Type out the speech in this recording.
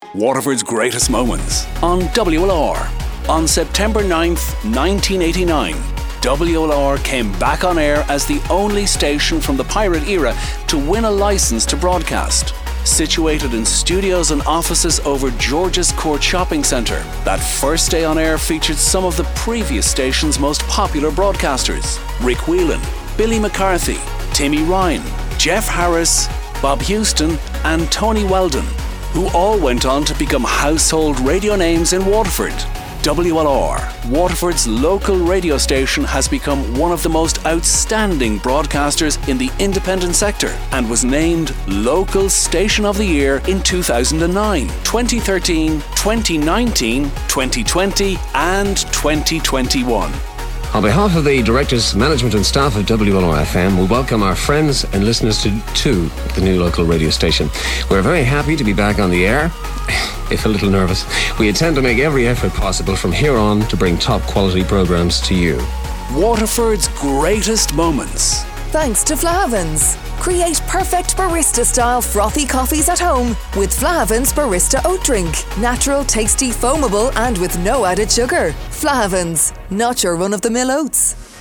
Waterford's Greatest Moments on WLR. On September 9th, 1989, WLR came back on air as the only station from the pirate era to win a licence to broadcast. Situated in studios and offices over George's Court Shopping Centre, that first day on air featured some of the previous station's most popular broadcasters: Rick Whelan, Billy McCarthy, Timmy Ryan, Jeff Harris, Bob Houston and Tony Weldon, who all went on to become household radio names in Waterford. WLR, Waterford's local radio station, has become one of the most outstanding broadcasters in the independent sector and was named Local Station of the Year in 2009, 2013, 2019, 2020 and 2021. On behalf of the directors, management and staff of WLR FM, we welcome our friends and listeners to the new local radio station. We're very happy to be back on the air, if a little nervous. We intend to make every effort possible from here on to bring top quality programmes to you. Waterford's Greatest Moments. Thanks to Flahavans. Create perfect barista-style frothy coffees at home with Flahavans Barista Oat Drink. Natural, tasty, foamable and with no added sugar. Flahavans, not your run-of-the-mill oats.